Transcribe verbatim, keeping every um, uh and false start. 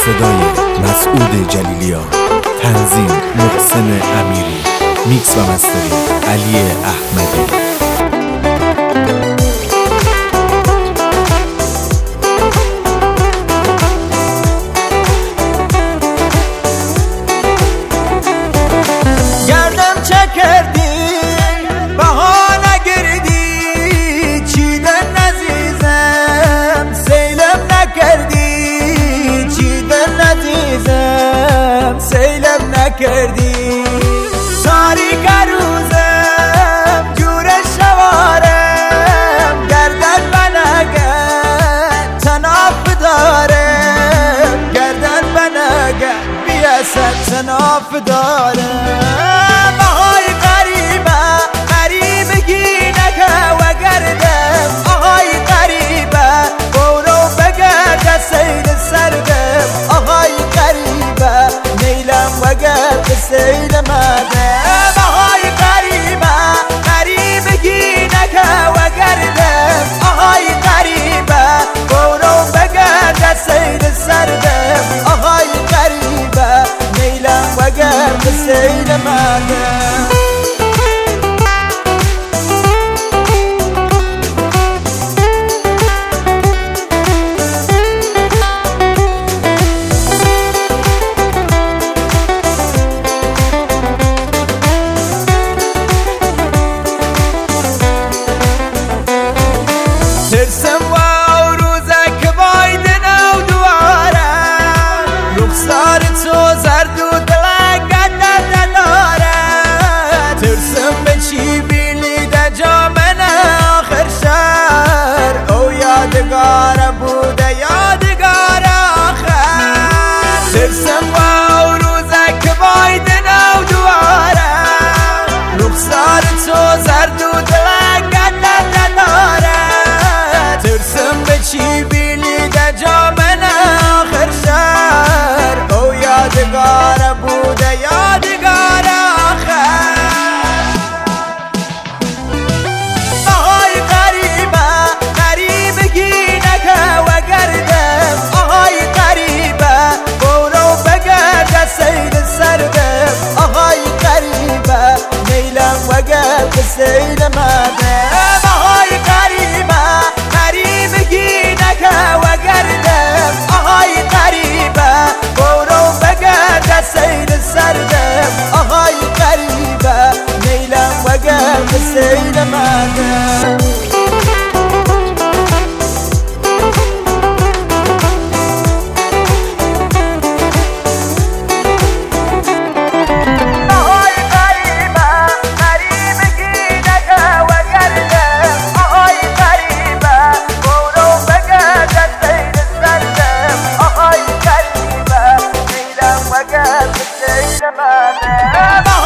صدای مسعود جلیلیان، تنظیم محسن امیری، میکس و مستری علی احمدی. کردی تاریک روزم جور شوارم گردن بنگه تناف دارم گردن بنگه بیاست تناف دارم آهای قریبه قریبگی نکه و گردم آهای قریبه برو بگرد سیل سردم آهای قریبه نیلم و گرد سیل مردم آهای قریبه قریبگی نکه و گردم آهای قریبه برو بگرد سیل سردم آهای قریبه نیلم و گرد سیل مردم ترسم و روزک بایدن و دوارم رخسار تو زرد و دلنگت نداره ترسم به چی بینی در جامن آخر شهر او یادگار بوده یادگار آخر ترسم و روزک بایدن و دوارم رخسار تو زرد و دلنگت نداره ترسم به چی بینی در جامن آخر شهر او یادگار بوده یادگار آخر آهای قریبه قریبگی نکه و گردم آهای قریبه برو بگرد سیل سردم آهای قریبه نیلم و گرد سیل مردم آهای قریبه قریبگی نکه و گردم آهای قریبه برو بگرد سیل سردم آهای قریبه نیلم و گرد سیل مردم I got the state of my